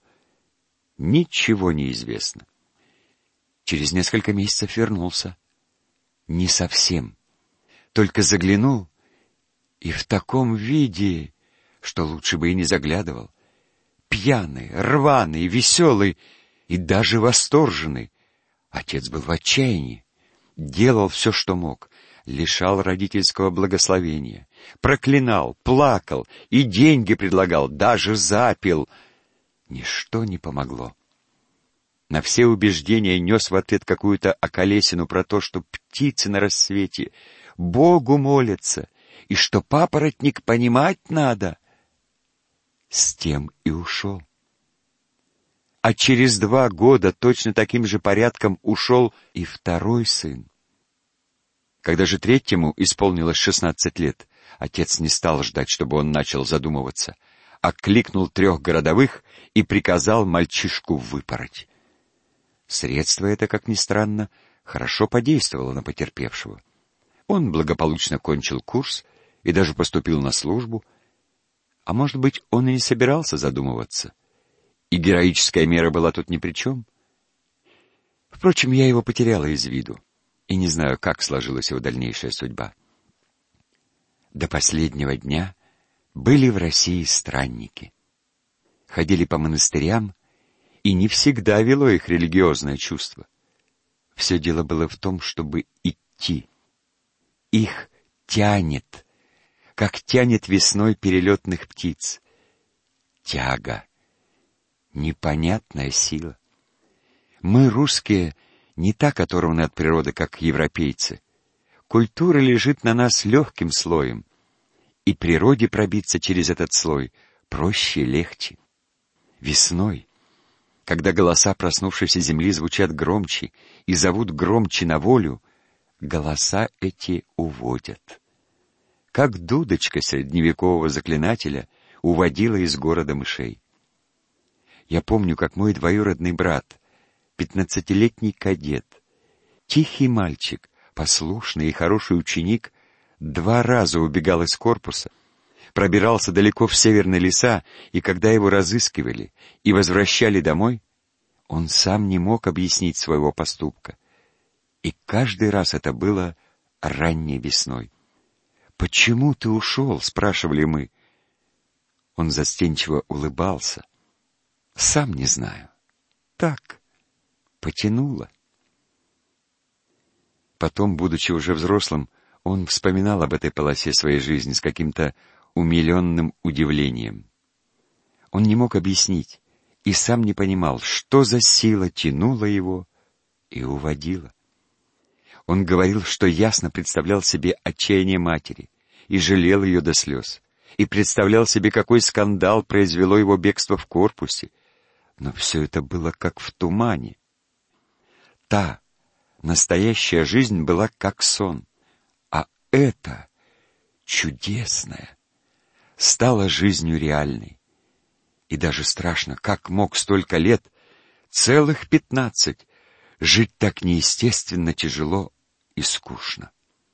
Ничего не известно. Через несколько месяцев вернулся. Не совсем. Только заглянул, и в таком виде, что лучше бы и не заглядывал. Пьяный, рваный, веселый и даже восторженный. Отец был в отчаянии. Делал все, что мог. Лишал родительского благословения. Проклинал, плакал и деньги предлагал, даже запил. Ничто не помогло. На все убеждения нес в ответ какую-то околесину про то, что птицы на рассвете Богу молятся, и что папоротник понимать надо. С тем и ушел. А через 2 года точно таким же порядком ушел и второй сын. Когда же третьему исполнилось 16 лет, отец не стал ждать, чтобы он начал задумываться, а кликнул 3 городовых и приказал мальчишку выпороть. Средство это, как ни странно, хорошо подействовало на потерпевшего. Он благополучно кончил курс и даже поступил на службу, а может быть, он и не собирался задумываться, и героическая мера была тут ни при чем. Впрочем, я его потеряла из виду, и не знаю, как сложилась его дальнейшая судьба. До последнего дня были в России странники. Ходили по монастырям, и не всегда вело их религиозное чувство. Все дело было в том, чтобы идти. Их тянет, как тянет весной перелетных птиц. Тяга. Непонятная сила. Мы, русские, не так оторваны от природы, как европейцы. Культура лежит на нас легким слоем, и природе пробиться через этот слой проще и легче. Весной, когда голоса проснувшейся земли звучат громче и зовут громче на волю, голоса эти уводят. Как дудочка средневекового заклинателя уводила из города мышей. Я помню, как мой двоюродный брат, 15-летний кадет, тихий мальчик, послушный и хороший ученик, 2 раза убегал из корпуса, пробирался далеко в северные леса, и когда его разыскивали и возвращали домой, он сам не мог объяснить своего поступка. И каждый раз это было ранней весной. «Почему ты ушел?» — спрашивали мы. Он застенчиво улыбался. «Сам не знаю. Так, потянуло». Потом, будучи уже взрослым, он вспоминал об этой полосе своей жизни с каким-то умиленным удивлением. Он не мог объяснить и сам не понимал, что за сила тянула его и уводила. Он говорил, что ясно представлял себе отчаяние матери и жалел ее до слез, и представлял себе, какой скандал произвело его бегство в корпусе. Но все это было как в тумане. Та настоящая жизнь была как сон, а эта чудесная стала жизнью реальной. И даже страшно, как мог столько лет, целых 15, жить так неестественно тяжело и скучно.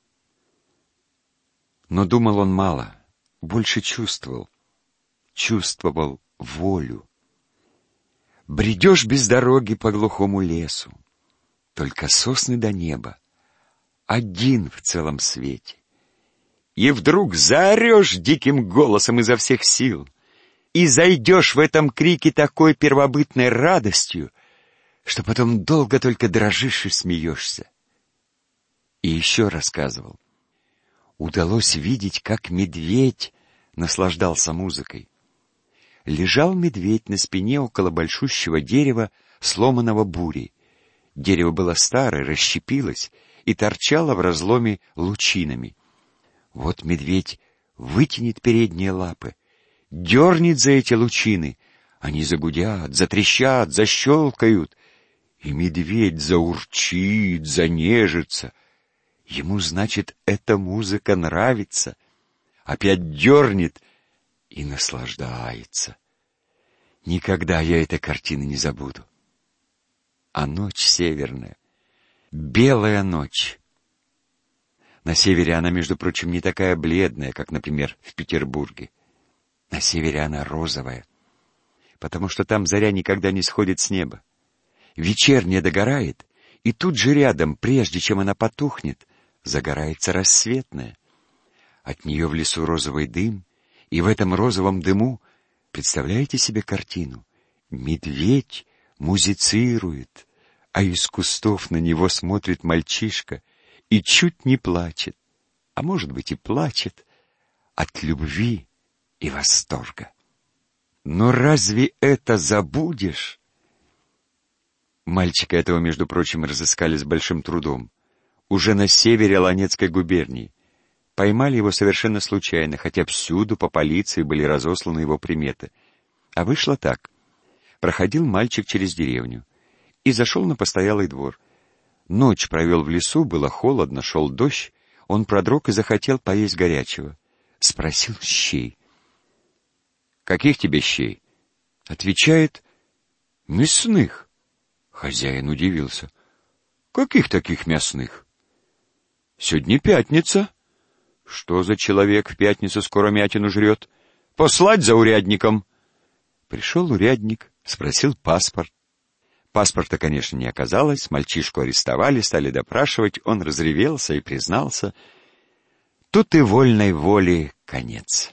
Но думал он мало, больше чувствовал. Чувствовал волю. Бредешь без дороги по глухому лесу, только сосны до неба, один в целом свете. И вдруг заорешь диким голосом изо всех сил, и зайдешь в этом крике такой первобытной радостью, что потом долго только дрожишь и смеешься. И еще рассказывал. Удалось видеть, как медведь наслаждался музыкой. Лежал медведь на спине около большущего дерева, сломанного бурей. Дерево было старое, расщепилось и торчало в разломе лучинами. Вот медведь вытянет передние лапы, дернет за эти лучины, они загудят, затрещат, защелкают, и медведь заурчит, занежится. Ему, значит, эта музыка нравится. Опять дернет и наслаждается. Никогда я этой картины не забуду. А ночь северная, белая ночь. На севере она, между прочим, не такая бледная, как, например, в Петербурге. На севере она розовая, потому что там заря никогда не сходит с неба. Вечерняя догорает, и тут же рядом, прежде чем она потухнет, загорается рассветная. От нее в лесу розовый дым, и в этом розовом дыму, представляете себе картину? Медведь музицирует, а из кустов на него смотрит мальчишка и чуть не плачет, а может быть и плачет от любви и восторга. Но разве это забудешь? Мальчика этого, между прочим, разыскали с большим трудом. Уже на севере Ланецкой губернии. Поймали его совершенно случайно, хотя всюду по полиции были разосланы его приметы. А вышло так. Проходил мальчик через деревню и зашел на постоялый двор. Ночь провел в лесу, было холодно, шел дождь. Он продрог и захотел поесть горячего. Спросил щей. «Каких тебе щей?» Отвечает: «Мясных». Хозяин удивился. «Каких таких мясных?» «Сегодня пятница». «Что за человек в пятницу скоромятину жрет? Послать за урядником». Пришел урядник, спросил паспорт. Паспорта, конечно, не оказалось, мальчишку арестовали, стали допрашивать, он разревелся и признался. Тут и вольной воле конец.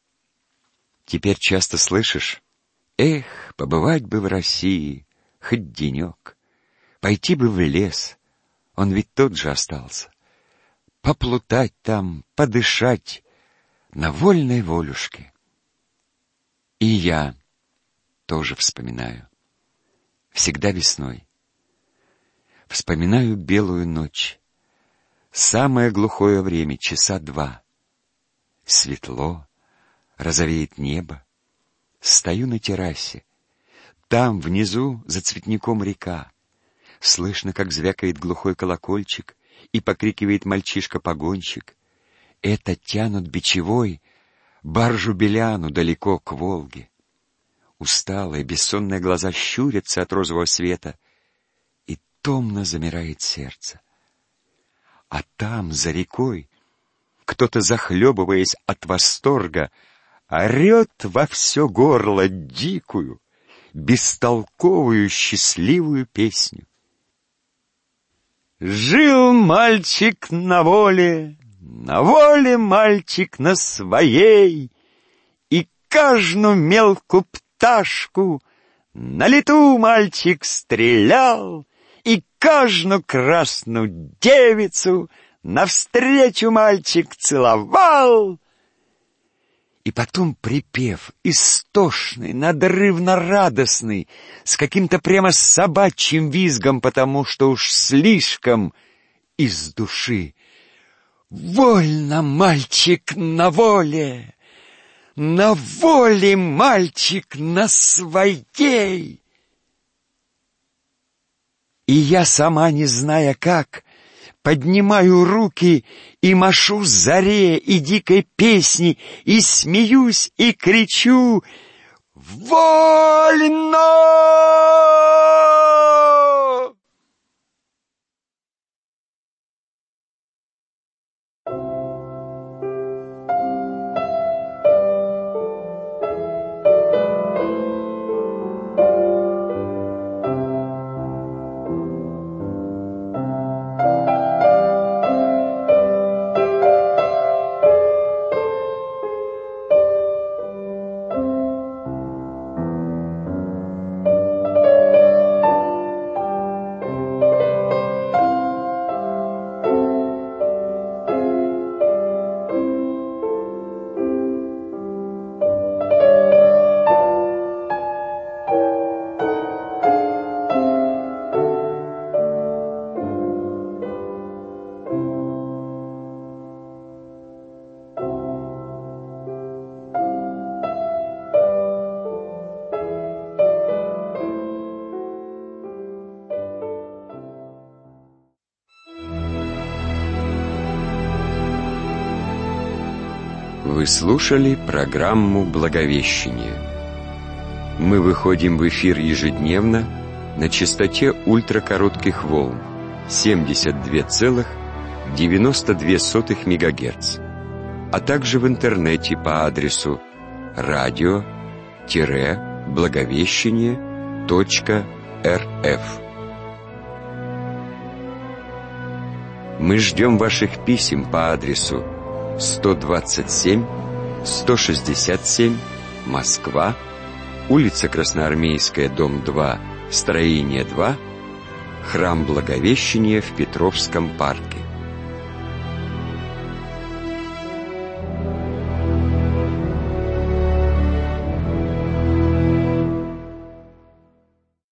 Теперь часто слышишь: «Эх, побывать бы в России, хоть денек, пойти бы в лес, он ведь тот же остался, поплутать там, подышать на вольной волюшке». И я тоже вспоминаю. Всегда весной. Вспоминаю белую ночь. Самое глухое время, часа 2. Светло, розовеет небо. Стою на террасе. Там, внизу, за цветником река. Слышно, как звякает глухой колокольчик и покрикивает мальчишка-погонщик. Это тянут бичевой баржу-беляну далеко к Волге. Усталые, бессонные глаза щурятся от розового света, и томно замирает сердце. А там, за рекой, кто-то, захлебываясь от восторга, орет во все горло дикую, бестолковую, счастливую песню. Жил мальчик на воле мальчик на своей, и каждую мелкую пташку на лету мальчик стрелял, и каждую красную девицу навстречу мальчик целовал. И потом припев, истошный, надрывно-радостный, с каким-то прямо собачьим визгом, потому что уж слишком из души. Вольно, мальчик, на воле мальчик на своей. И я, сама не зная как, поднимаю руки и машу заре и дикой песни, и смеюсь, и кричу: «Вольно!» Вы слушали программу «Благовещение». Мы выходим в эфир ежедневно на частоте ультракоротких волн 72,92 МГц, а также в интернете по адресу radio-благовещение.рф. Мы ждем ваших писем по адресу 127, 167, Москва, улица Красноармейская, дом 2, строение 2, храм Благовещения в Петровском парке.